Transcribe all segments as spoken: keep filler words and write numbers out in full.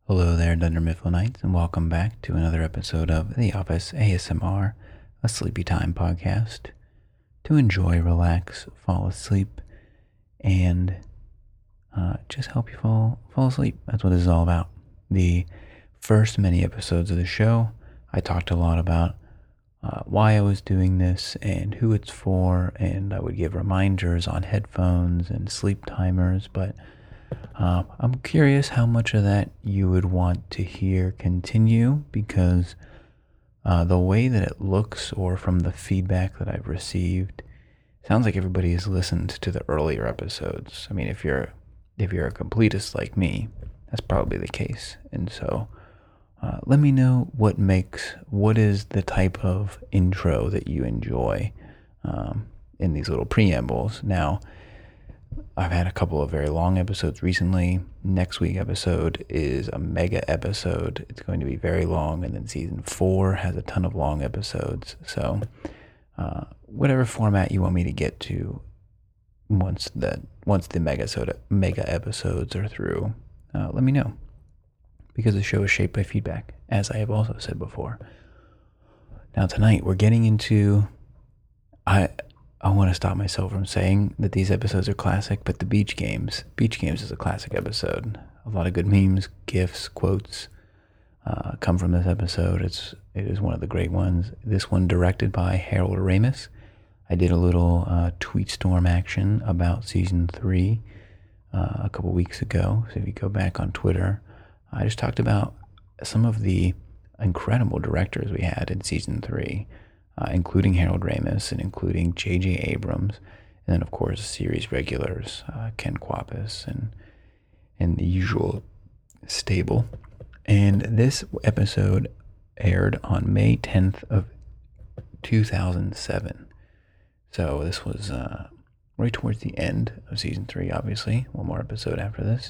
Hello there, Dunder Mifflin Knights, and welcome back to another episode of The Office A S M R, a sleepy time podcast to enjoy, relax, fall asleep, and uh, just help you fall fall asleep. That's what this is all about. The first many episodes of the show, I talked a lot about uh, why I was doing this and who it's for, and I would give reminders on headphones and sleep timers, but Uh, I'm curious how much of that you would want to hear continue because uh, the way that it looks or from the feedback that I've received, sounds like everybody has listened to the earlier episodes. I mean, if you're if you're a completist like me, that's probably the case. And so uh, let me know what makes, what is the type of intro that you enjoy um, in these little preambles. Now, I've had a couple of very long episodes recently. Next week episode is a mega episode. It's going to be very long, and then season four has a ton of long episodes. So, uh, whatever format you want me to get to, once the once the mega soda, mega episodes are through, uh, let me know. Because the show is shaped by feedback, as I have also said before. Now tonight we're getting into I. I want to stop myself from saying that these episodes are classic, but the Beach Games, Beach Games is a classic episode. A lot of good memes, GIFs, quotes uh, come from this episode. It's it is one of the great ones. This one directed by Harold Ramis. I did a little uh, tweet storm action about season three uh, a couple weeks ago. So if you go back on Twitter, I just talked about some of the incredible directors we had in season three. Uh, including Harold Ramis and including J J Abrams, and then of course series regulars, uh, Ken Kwapis and and the usual stable. And this episode aired on May tenth of two thousand seven. So this was uh, right towards the end of season three, obviously. One more episode after this.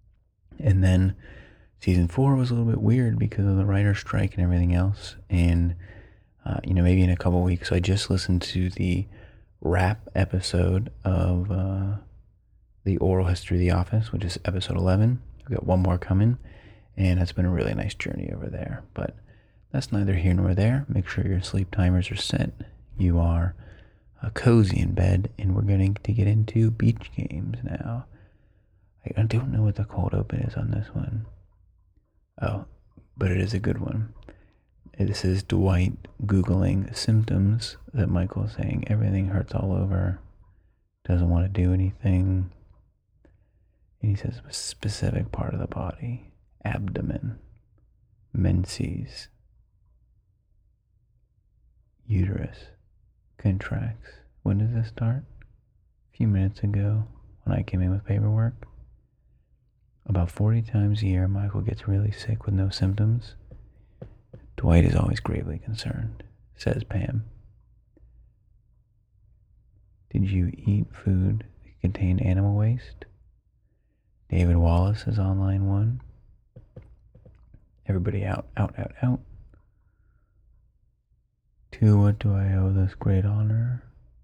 And then season four was a little bit weird because of the writer's strike and everything else. And Uh, you know, maybe in a couple weeks. I just listened to the wrap episode of uh, the Oral History of The Office, which is episode eleven. We've got one more coming, and it's been a really nice journey over there. But that's neither here nor there. Make sure your sleep timers are set. You are uh, cozy in bed, and we're going to get into Beach Games now. I, I don't know what the cold open is on this one. Oh, but it is a good one. This is Dwight Googling symptoms that Michael's saying everything hurts all over, doesn't want to do anything. And he says a specific part of the body, abdomen, menses, uterus, contracts. When does this start? A few minutes ago when I came in with paperwork. About forty times a year, Michael gets really sick with no symptoms. Dwight is always gravely concerned, says Pam. Did you eat food that contained animal waste? David Wallace is on line one. Everybody out, out, out, out. To what do I owe this great honor?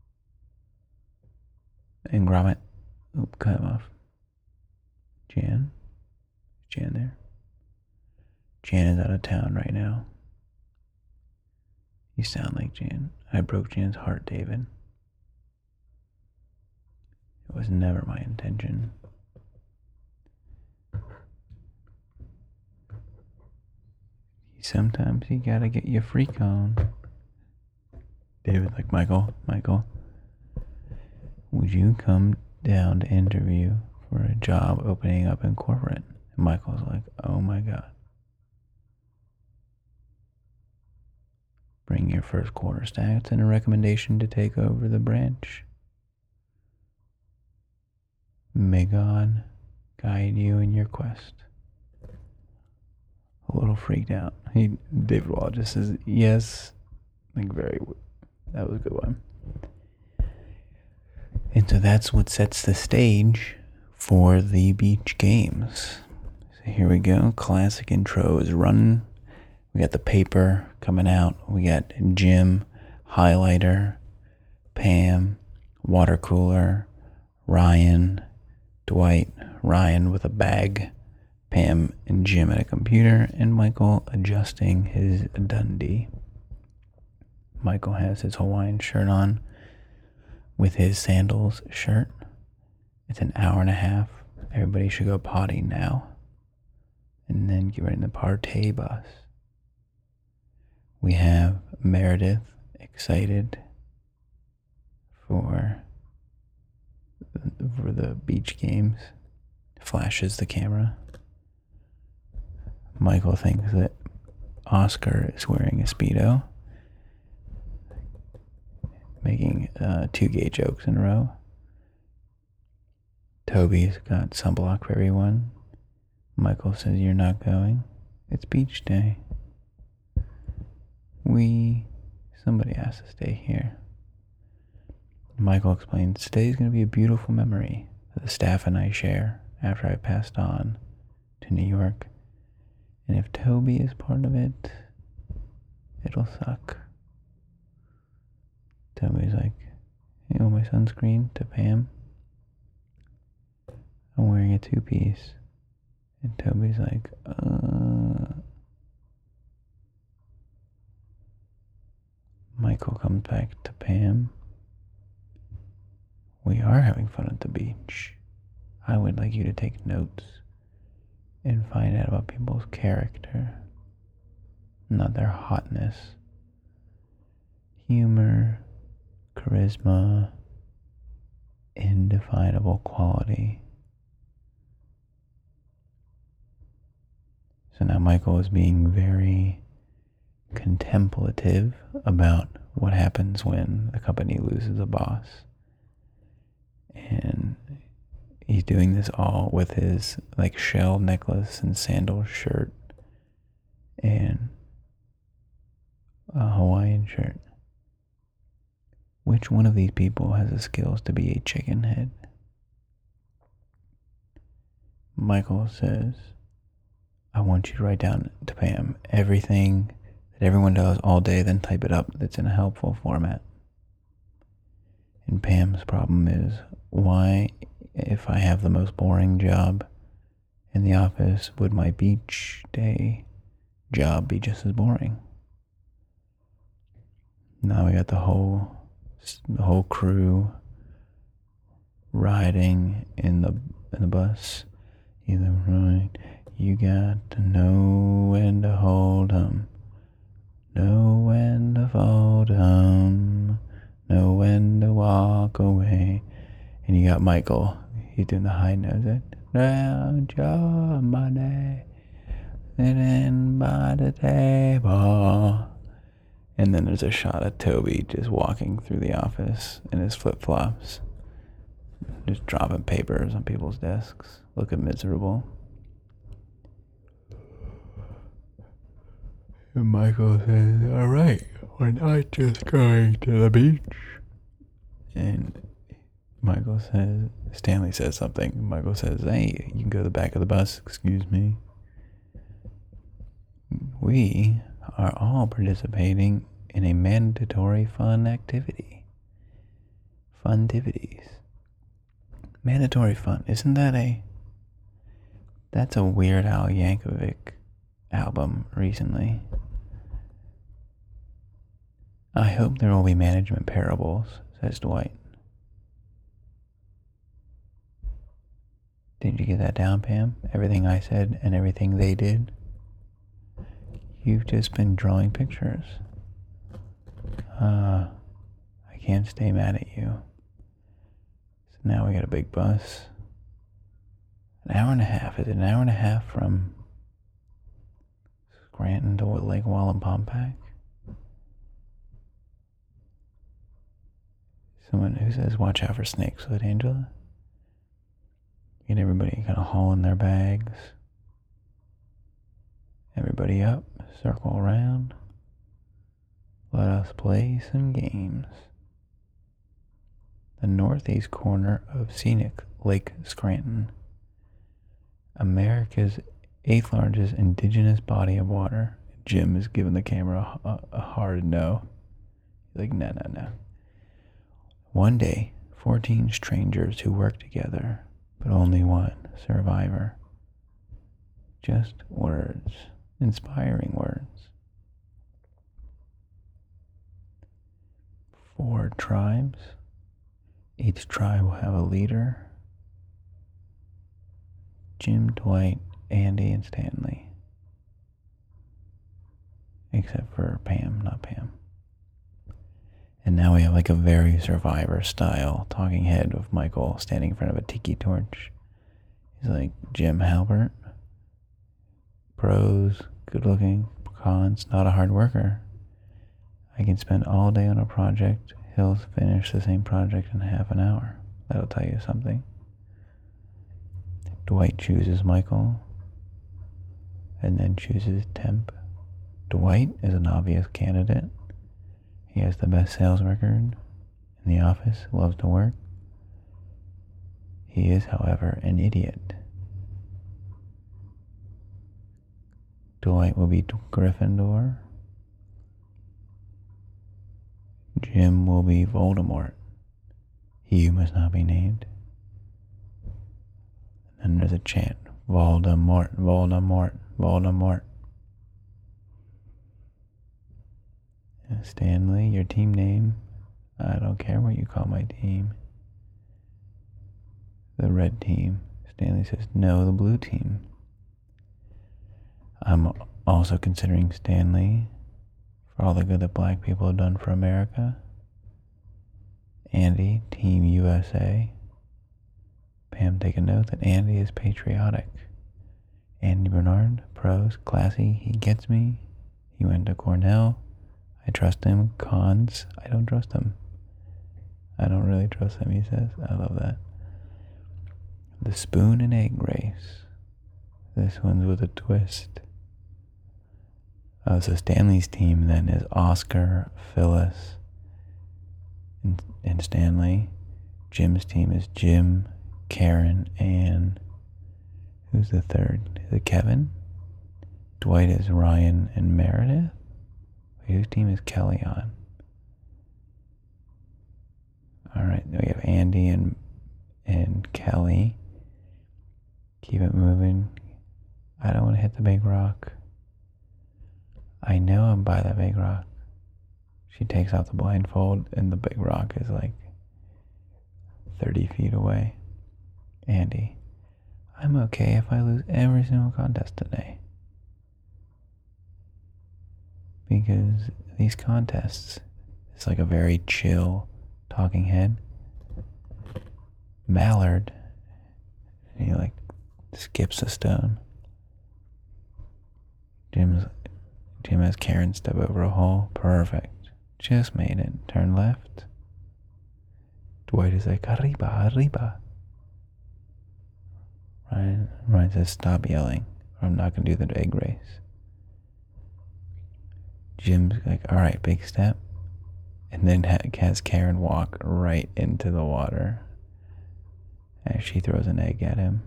And Gromit. Oop, cut him off. Jan? Is Jan there? Jan is out of town right now. You sound like Jan. I broke Jan's heart, David. It was never my intention. Sometimes you gotta get your freak on. David, like, Michael, Michael, would you come down to interview for a job opening up in corporate? And Michael's like, oh my God. Bring your first quarter stats and a recommendation to take over the branch. May God guide you in your quest. A little freaked out. He, David Wall just says, yes. Like, very, that was a good one. And so that's what sets the stage for the Beach Games. So here we go. Classic intro is running. We got the paper coming out. We got Jim, highlighter, Pam, water cooler, Ryan, Dwight, Ryan with a bag, Pam and Jim at a computer, and Michael adjusting his Dundee. Michael has his Hawaiian shirt on with his sandals shirt. It's an hour and a half. Everybody should go potty now. And then get ready in the partay bus. We have Meredith excited for, for the beach games. Flashes the camera. Michael thinks that Oscar is wearing a Speedo. Making uh, two gay jokes in a row. Toby's got sunblock for everyone. Michael says, "You're not going. It's beach day." We, somebody has to stay here. Michael explains, "Today's going to be a beautiful memory that the staff and I share after I passed on to New York. And if Toby is part of it, it'll suck." Toby's like, "You know my sunscreen?" to Pam. "I'm wearing a two-piece." And Toby's like, uh... Michael comes back to Pam. "We are having fun at the beach. I would like you to take notes and find out about people's character, not their hotness. Humor, charisma, indefinable quality." So now Michael is being very contemplative about what happens when the company loses a boss. And he's doing this all with his like shell necklace and sandal shirt and a Hawaiian shirt. Which one of these people has the skills to be a chicken head? Michael says, "I want you to write down to Pam everything that everyone does all day, then type it up that's in a helpful format." And Pam's problem is, why, if I have the most boring job in the office, would my beach day job be just as boring? Now we got the whole the whole crew riding in the in the bus. Either right, you got to know when to hold 'em, know when to fold 'em, know when to walk away. And you got Michael, he's doing the high nose. It down your money, sitting by the table. And then there's a shot of Toby just walking through the office in his flip-flops, just dropping papers on people's desks, looking miserable. And Michael says, "All right, we're not just going to the beach." And Michael says, Stanley says something. Michael says, "Hey, you can go to the back of the bus, excuse me. We are all participating in a mandatory fun activity." Funtivities. Mandatory fun. Isn't that a... That's a Weird Al Yankovic album recently. "I hope there will be management parables," says Dwight. Did you get that down, Pam? Everything I said and everything they did? You've just been drawing pictures. Uh, I can't stay mad at you. So now we got a big bus. An hour and a half. Is it an hour and a half from Scranton to Lake Wallenpaupack? Someone who says, "Watch out for snakes," with Angela. Get everybody kind of hauling their bags. Everybody up, circle around. Let us play some games. The northeast corner of scenic Lake Scranton, America's eighth largest indigenous body of water. Jim is giving the camera a, a hard no. He's like, no, no, no. One day, fourteen strangers who worked together, but only one survivor. Just words. Inspiring words. Four tribes. Each tribe will have a leader. Jim, Dwight, Andy, and Stanley. Except for Pam, not Pam. And now we have like a very Survivor style talking head with Michael standing in front of a tiki torch. He's like, Jim Halpert. Pros, good looking. Cons, not a hard worker. I can spend all day on a project. He'll finish the same project in half an hour. That'll tell you something. Dwight chooses Michael. And then chooses Temp. Dwight is an obvious candidate. He has the best sales record in the office, loves to work. He is, however, an idiot. Dwight will be Gryffindor. Jim will be Voldemort. He who must not be named. And then there's a chant. Voldemort, Voldemort, Voldemort. Stanley, your team name. I don't care what you call my team. The red team. Stanley says, no, the blue team. I'm also considering Stanley for all the good that black people have done for America. Andy, Team U S A. Pam, take a note that Andy is patriotic. Andy Bernard, pros, classy, he gets me. He went to Cornell. I trust him. Cons, I don't trust him. I don't really trust him, he says. I love that. The spoon and egg race. This one's with a twist. Oh, so Stanley's team then is Oscar, Phyllis, and, and Stanley. Jim's team is Jim, Karen, and who's the third? Is it Kevin? Dwight is Ryan and Meredith. Wait, whose team is Kelly on? All right, we have Andy and and Kelly. Keep it moving. I don't want to hit the big rock. I know I'm by that big rock. She takes off the blindfold and the big rock is like thirty feet away. Andy, I'm okay if I lose every single contest today. Because these contests, it's like a very chill talking head. Mallard, and he like skips a stone. Jim's Jim has Karen step over a hole. Perfect. Just made it. Turn left. Dwight is like, arriba, arriba. Ryan, Ryan says, stop yelling, or I'm not going to do the egg race. Jim's like, all right, big step. And then has Karen walk right into the water as she throws an egg at him.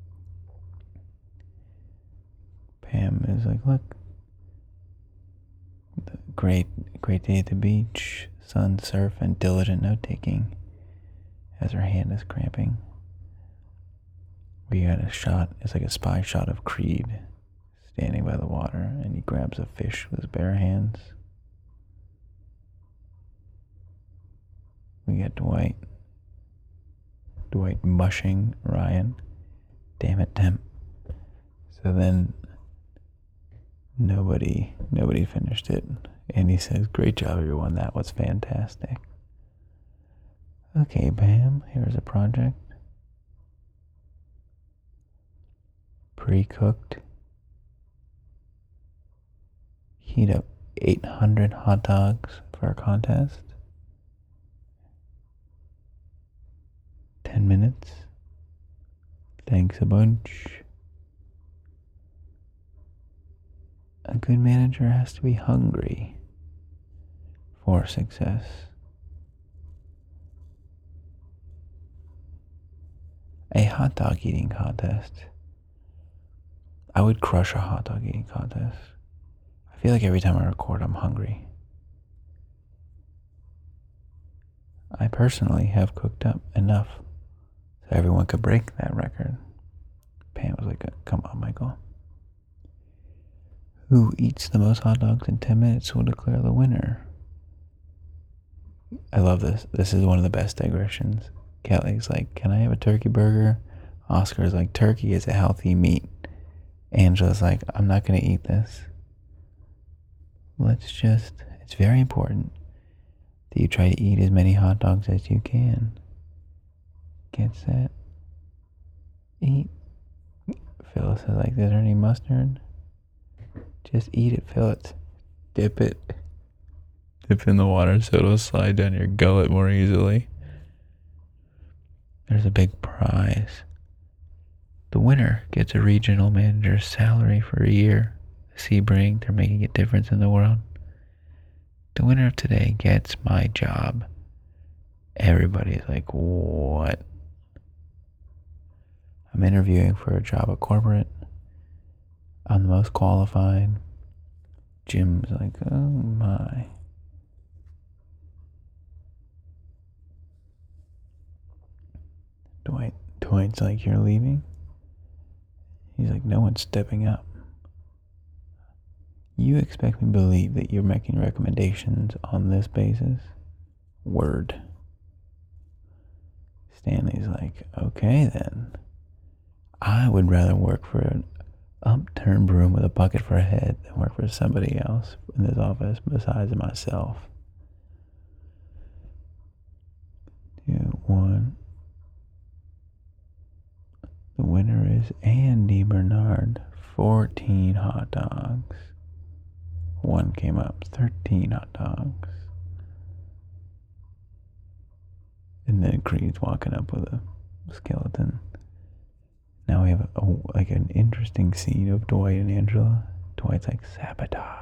Pam is like, look, great, great day at the beach, sun, surf, and diligent note-taking as her hand is cramping. We got a shot, it's like a spy shot of Creed standing by the water, and he grabs a fish with his bare hands. We get Dwight. Dwight mushing Ryan. Damn it, Temp. So then nobody nobody finished it. And he says, great job everyone, that was fantastic. Okay, Pam, here's a project. Pre-cooked. Heat up eight hundred hot dogs for a contest. ten minutes. Thanks a bunch. A good manager has to be hungry for success. A hot dog eating contest. I would crush a hot dog eating contest. I feel like every time I record, I'm hungry. I personally have cooked up enough so everyone could break that record. Pam was like, come on, Michael. Who eats the most hot dogs in ten minutes will declare the winner. I love this. This is one of the best digressions. Kelly's like, can I have a turkey burger? Oscar's like, turkey is a healthy meat. Angela's like, I'm not going to eat this. Let's just, it's very important that you try to eat as many hot dogs as you can. Get set, eat. Phyllis is like, is there any mustard? Just eat it, Phyllis. Dip it. Dip in the water so it'll slide down your gullet more easily. There's a big prize. The winner gets a regional manager's salary for a year. Sebring, they're making a difference in the world. The winner of today gets my job. Everybody's like, what? I'm interviewing for a job at corporate. I'm the most qualified. Jim's like, oh my. Dwight, Dwight's like, you're leaving? He's like, no one's stepping up. You expect me to believe that you're making recommendations on this basis? Word. Stanley's like, okay then. I would rather work for an upturned broom with a bucket for a head than work for somebody else in this office besides myself. Two, one. The winner is Andy Bernard. fourteen hot dogs. One came up. thirteen hot dogs. And then Creed's walking up with a skeleton. Now we have a, a, like an interesting scene of Dwight and Angela. Dwight's like, sabotage.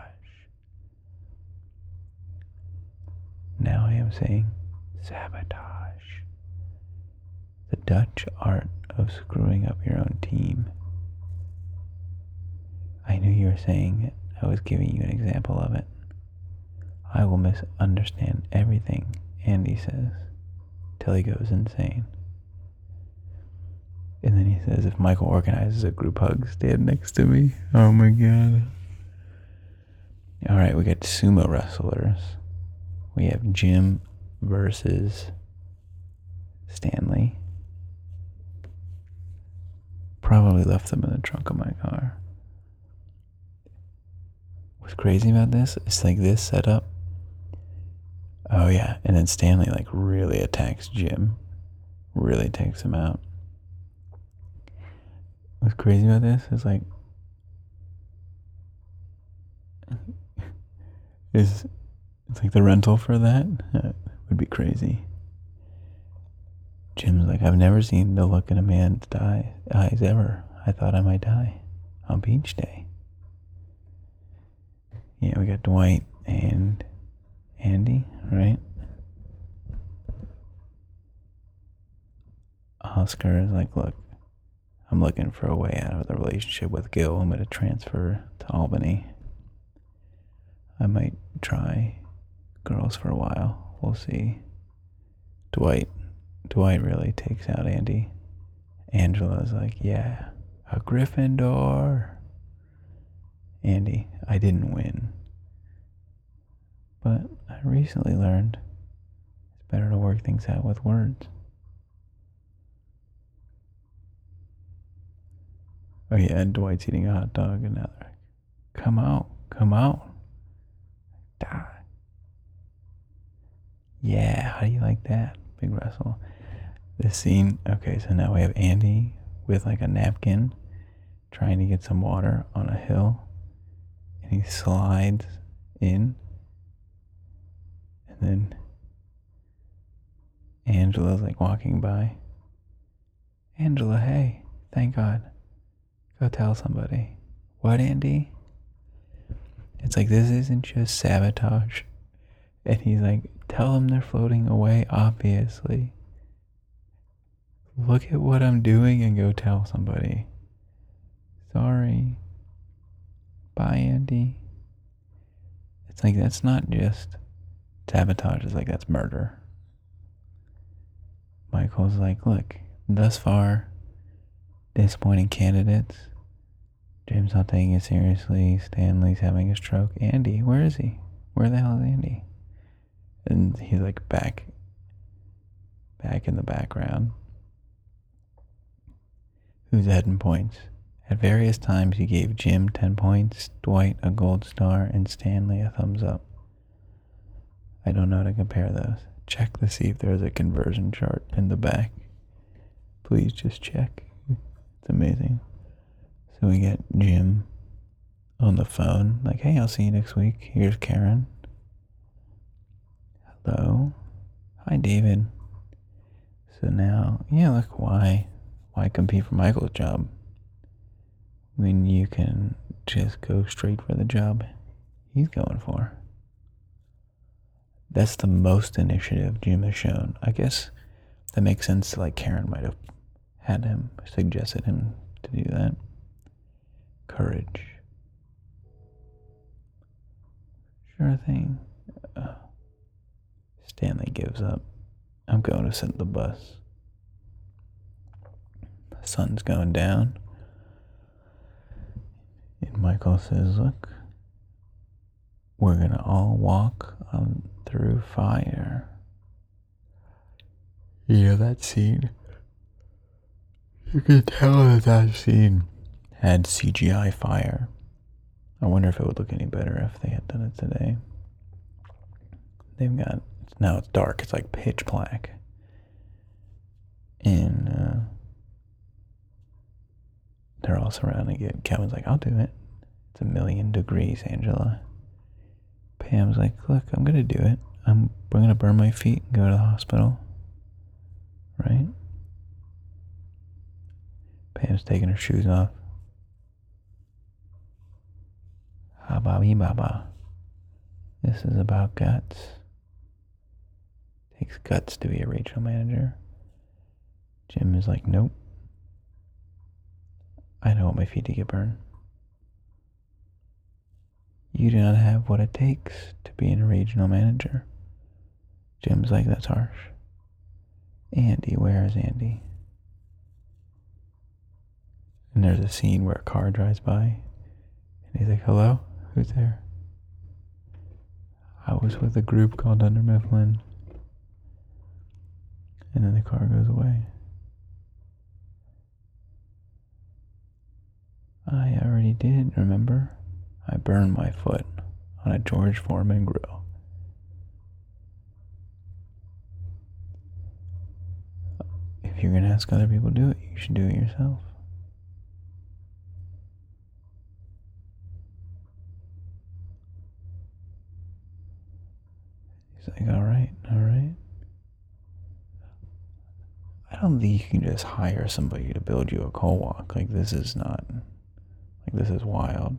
Now I am saying sabotage. The Dutch art of screwing up your own team. I knew you were saying it. I was giving you an example of it. I will misunderstand everything, Andy says, till he goes insane. And then he says, if Michael organizes a group hug, stand next to me. Oh my god. Alright, we got sumo wrestlers. We have Jim versus Stanley. Probably left them in the trunk of my car. What's crazy about this? It's like this setup. Oh yeah, and then Stanley like really attacks Jim. Really takes him out. What's crazy about this is like is it's like the rental for that uh, would be crazy. Jim's like, I've never seen the look in a man's die, eyes ever. I thought I might die on beach day. Yeah, we got Dwight and Andy, right? Oscar is like, look, I'm looking for a way out of the relationship with Gil. I'm going to transfer to Albany. I might try girls for a while. We'll see. Dwight. Dwight really takes out Andy. Angela's like, yeah, a Gryffindor. Andy, I didn't win. But I recently learned it's better to work things out with words. Oh yeah, and Dwight's eating a hot dog and now they're like, come out, come out. Die. Yeah, how do you like that? Big wrestle. This scene, okay, so now we have Andy with like a napkin trying to get some water on a hill. And he slides in. And then Angela's like walking by. Angela, hey, thank God. Go tell somebody. What, Andy? It's like, this isn't just sabotage. And he's like, tell them they're floating away, obviously. Look at what I'm doing and go tell somebody. Sorry. Bye, Andy. It's like, that's not just sabotage. It's like, that's murder. Michael's like, look, thus far, disappointing candidates. Jim's not taking it seriously. Stanley's having a stroke. Andy, where is he? Where the hell is Andy? And he's like back, back in the background. Who's adding points? At various times he gave Jim ten points, Dwight a gold star, and Stanley a thumbs up. I don't know how to compare those. Check to see if there's a conversion chart in the back. Please just check. It's amazing. So we get Jim on the phone, like, hey, I'll see you next week. Here's Karen. Hello. Hi, David. So now, yeah, look, why, why compete for Michael's job when you can just go straight for the job he's going for? That's the most initiative Jim has shown. I guess that makes sense. Like Karen might have had him, suggested him to do that. Courage. Sure thing. Uh, Stanley gives up. I'm going to sit the bus. The sun's going down. And Michael says, look, we're going to all walk on through fire. You know that scene? You can tell that that scene had C G I fire. I wonder if it would look any better if they had done it today. They've got, now it's dark, it's like pitch black. And uh, they're all surrounding it. Kevin's like, I'll do it. It's a million degrees, Angela. Pam's like, look, I'm going to do it. I'm, I'm going to burn my feet and go to the hospital. Right? Pam's taking her shoes off. Hababa baba. This is about guts. Takes guts to be a regional manager. Jim is like, nope. I don't want my feet to get burned. You do not have what it takes to be a regional manager. Jim's like, that's harsh. Andy, where is Andy? And there's a scene where a car drives by. And he's like, hello? Who's there? I was with a group called Under Mifflin. And then the car goes away. I already did, remember? I burned my foot on a George Foreman grill. If you're going to ask other people to do it, you should do it yourself. He's like, all right, all right. I don't think you can just hire somebody to build you a coal walk. Like, this is not, like, this is wild.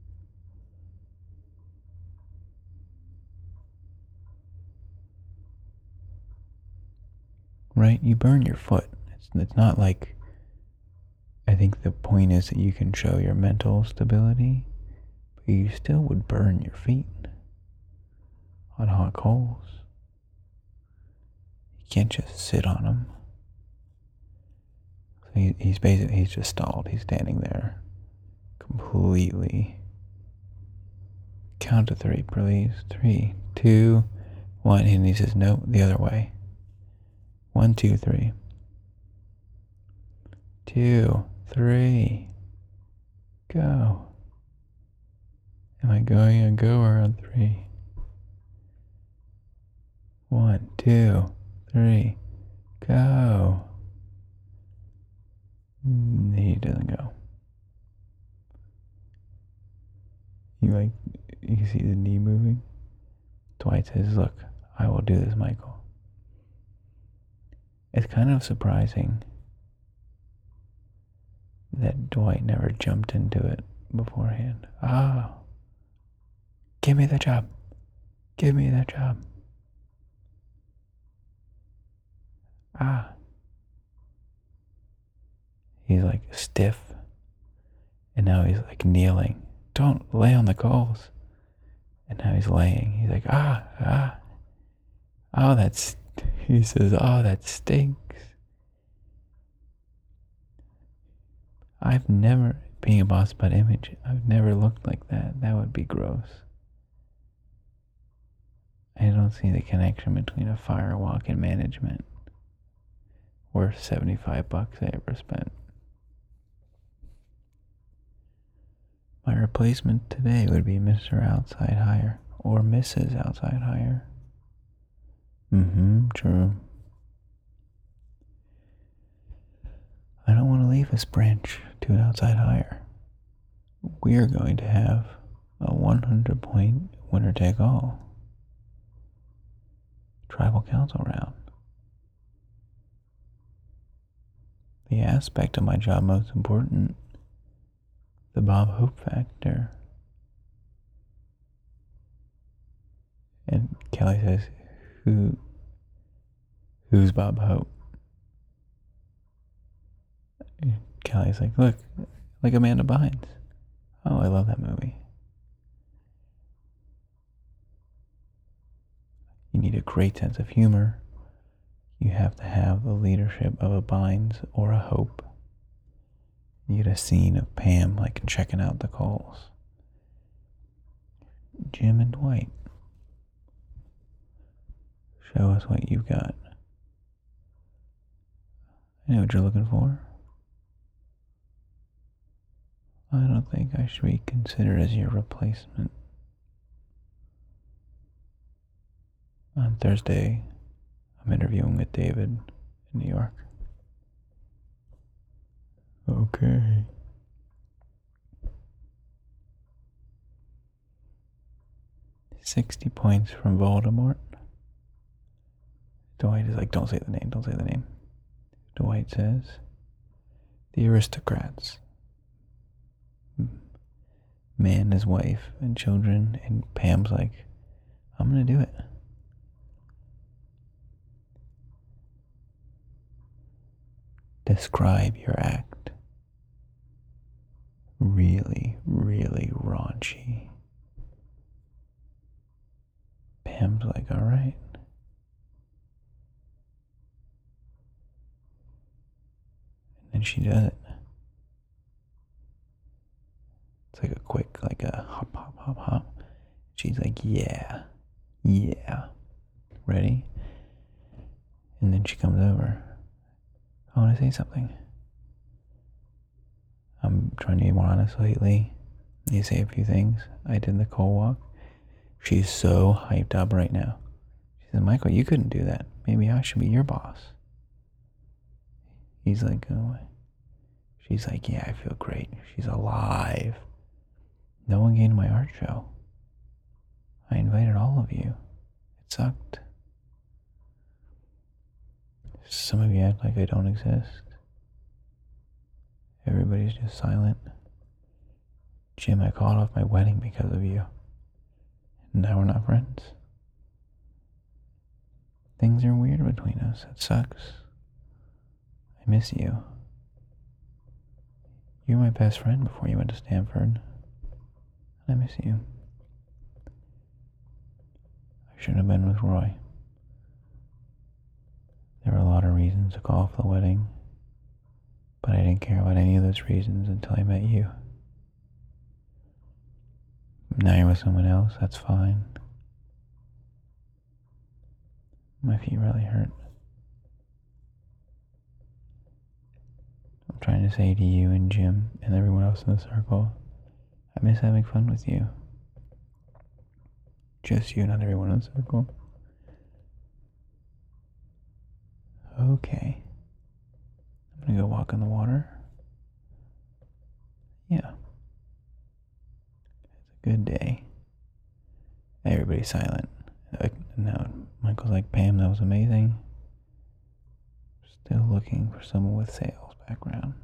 Right? You burn your foot. It's, it's not like, I think the point is that you can show your mental stability, but you still would burn your feet on hot coals. You can't just sit on them. So he, he's basically, he's just stalled. He's standing there completely. Count to three, please. Three, two, one. And he says, no, the other way. One, two, three. Two, three. Go. Am I going on go or on three? One, two, three. Go. He doesn't go. You like, you see the knee moving? Dwight says, look, I will do this, Michael. It's kind of surprising that Dwight never jumped into it beforehand. Ah, give me the job. Give me that job. Ah. He's like stiff. And now he's like kneeling. Don't lay on the coals. And now he's laying. He's like, ah, ah. Oh, that's, he says, oh, that stinks. I've never, being a boss about image, I've never looked like that. That would be gross. I don't see the connection between a firewalk and management. Worth seventy-five bucks I ever spent. My replacement today would be Mister Outside Hire or Missus Outside Hire. Mm-hmm, true. I don't want to leave this branch to an outside hire. We are going to have a one hundred point winner take all tribal council round. The aspect of my job most important, the Bob Hope factor. And Kelly says, who, who's Bob Hope? Kelly's like, look, like Amanda Bynes. Oh, I love that movie. You need a great sense of humor. You have to have the leadership of a Bynes or a Hope. You get a scene of Pam like checking out the calls. Jim and Dwight. Show us what you've got. I know what you're looking for. I don't think I should be considered as your replacement. On Thursday, I'm interviewing with David in New York. Okay. sixty points from Voldemort. Dwight is like, don't say the name, don't say the name. Dwight says, the aristocrats. Man, his wife, and children, and Pam's like, I'm gonna do it. Describe your act. Really, really raunchy. Pam's like, all right. And then she does it. It's like a quick, like a hop, hop, hop, hop. She's like, yeah, yeah. Ready? And then she comes over. I want to say something. I'm trying to be more honest lately. You say a few things. I did the coal walk. She's so hyped up right now. She said, Michael, you couldn't do that. Maybe I should be your boss. He's like, oh. She's like, yeah, I feel great. She's alive. No one came to my art show. I invited all of you. It sucked. Some of you act like I don't exist. Everybody's just silent. Jim, I called off my wedding because of you. And now we're not friends. Things are weird between us. It sucks. I miss you. You were my best friend before you went to Stanford. I miss you. I shouldn't have been with Roy. There were a lot of reasons to call off the wedding, but I didn't care about any of those reasons until I met you. Now you're with someone else, that's fine. My feet really hurt. I'm trying to say to you and Jim and everyone else in the circle, I miss having fun with you. Just you, not everyone in the circle. Okay. I'm gonna go walk in the water. Yeah. It's a good day. Everybody's silent. Now Michael's like, Pam, that was amazing. Still looking for someone with sales background.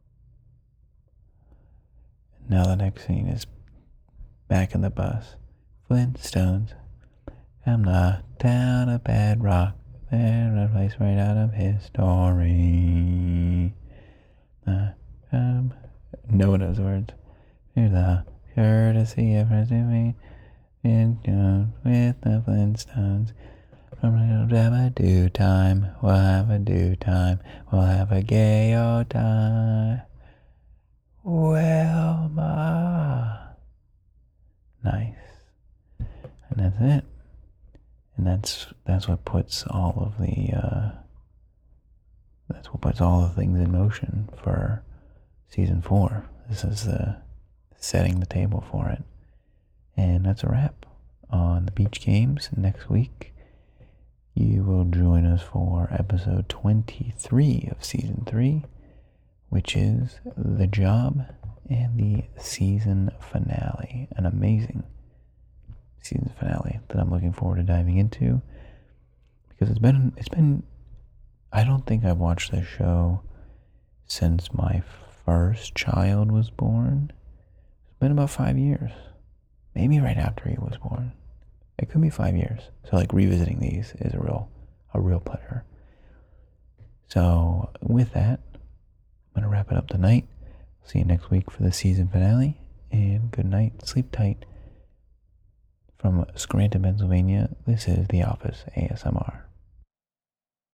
And now the next scene is back in the bus. Flintstones. I'm knocked down a bad rock. They're a place right out of history. Uh, um, no one knows the words. Here's the courtesy of me in tune with the Flintstones. From a little have a do time. We'll have a do time. We'll have a gay old time. Well. it. And that's that's what puts all of the uh, that's what puts all the things in motion for season four. This is the setting the table for it. And that's a wrap on the beach games. Next week, you will join us for episode twenty-three of season three, which is The Job and the season finale. An amazing season finale that I'm looking forward to diving into, because it's been it's been I don't think I've watched this show since my first child was born. It's been about five years, maybe right after he was born. It could be five years. So like revisiting these is a real a real pleasure. So with that, I'm gonna wrap it up tonight. See you next week for the season finale, and good night, sleep tight. From Scranton, Pennsylvania, this is The Office A S M R.